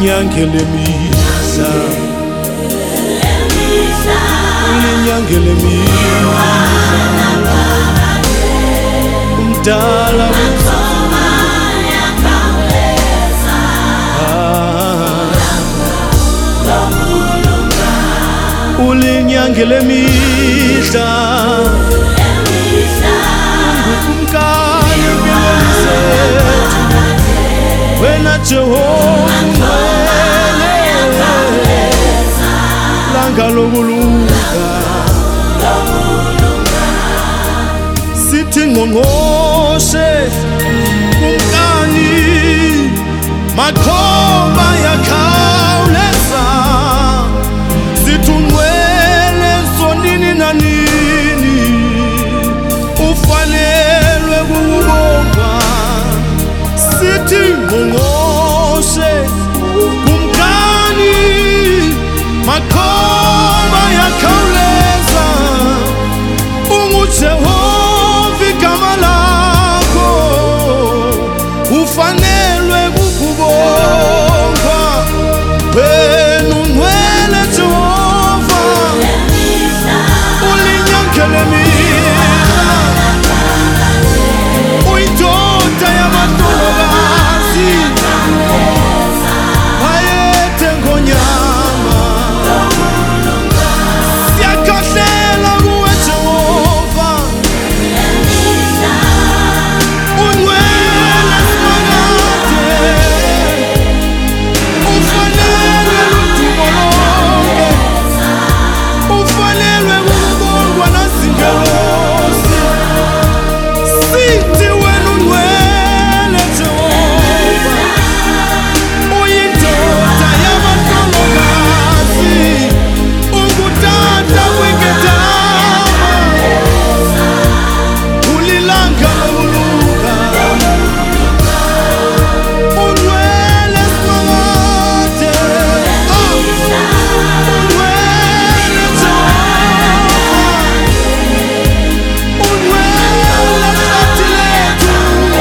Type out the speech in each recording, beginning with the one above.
ulinyangele misa, ulinyangele misa, umdala ulinyangele misa, umkani wena Jehova langa lokuluka sithi ngqongqoshe umkani makhomba yakhawuleza sithunwele sonini nanini ufanelwe kukubongwa sithi ngqongqoshe umkani makhomba yakhawuleza unguJehova igama lakho ufanelwe kukubongwa wena ungcwele Jehova ulinyangele misa uyindoda yamadodakazi ayethe ngonyama siyakhohlela kuwe Jehova ungcwele simakade ufanelwe ludumo lonke ufanelwe kukubongwa nazingelosi sithi wena ungcwele Jehova uyindoda yamadodakazi ungutata kwinkedama ulilanga lokuluka ungcwele simakade ungcwele Jehova ungcwele hlathi lethu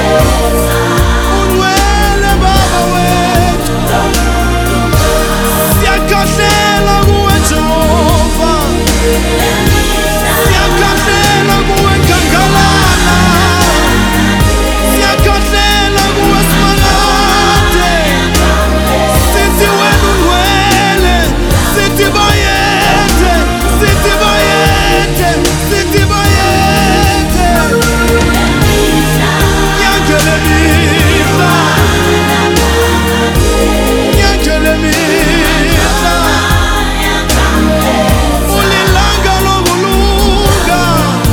ungcwele baba wethu siyakhohlela kuwe Jehova siyakhohlela kuwe Nkangalala siyakhohlela kuwe Simakade sithi wena ungcwele sithi bayethe sithi bayethe sithi bayethe nyangele misa nyangele misa ulilanga lokuluka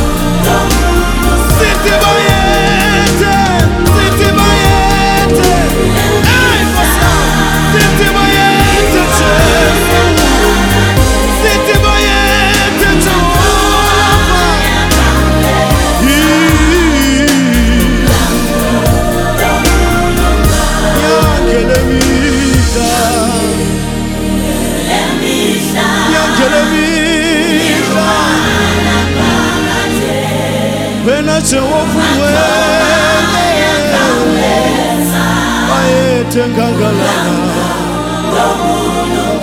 sithi bayethe sithi bayethe hey Nkosi sithi bayethe Jesu sithi bayethe Jehova nyangele misa nyangele misa wena Jehova ungcwele bayethe Nkangalala